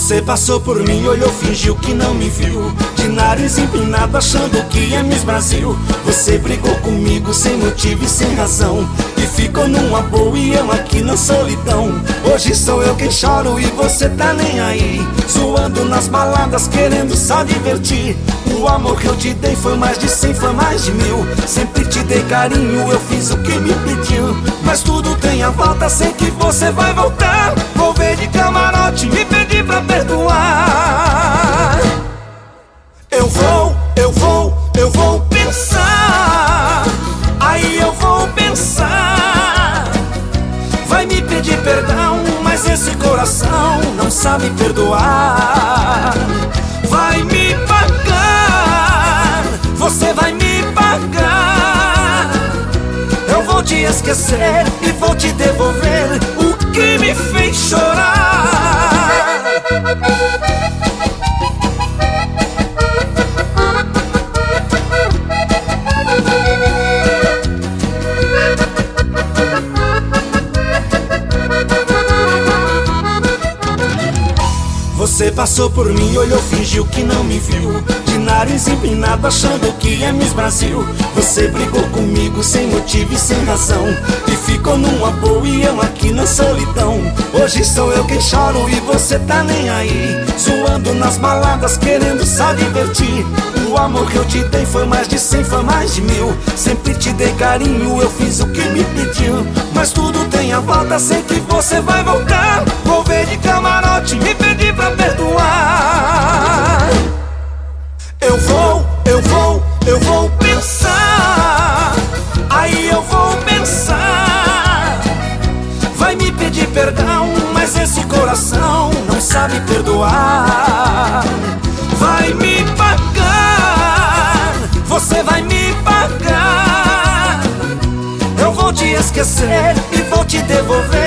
Você passou por mim, olhou, fingiu que não me viu, de nariz empinado achando que é Miss Brasil. Você brigou comigo sem motivo e sem razão, e ficou numa boa e eu aqui na solidão. Hoje sou eu quem choro e você tá nem aí, zoando nas baladas querendo só divertir. O amor que eu te dei foi mais de 100, foi mais de 1000. Sempre te dei carinho, eu fiz o que me pediu, mas tudo tem a volta, sei que você vai voltar. Vou ver de camarote, me pedir pra perdoar. Eu vou pensar, aí eu vou pensar. Vai me pedir perdão, mas esse coração não sabe perdoar. Vai me pagar, você vai me pagar. Eu vou te esquecer e vou te devolver o que me fez chorar. Você passou por mim, olhou, fingiu que não me viu, de nariz empinado achando que é Miss Brasil. Você brigou comigo sem motivo e sem razão, e ficou numa boa e eu aqui na solidão. Hoje sou eu quem choro e você tá nem aí, zoando nas baladas querendo só divertir. O amor que eu te dei foi mais de 100, foi mais de 1000. Sempre te dei carinho, eu fiz o que me pediu, mas tudo tem a volta, sei que você vai voltar. Vou ver de camarote, me pedir pra perdoar. Eu vou pensar, aí eu vou pensar. Vai me pedir perdão, mas esse coração não sabe perdoar. Vai me pagar, você vai me pagar. Eu vou te esquecer e vou te devolver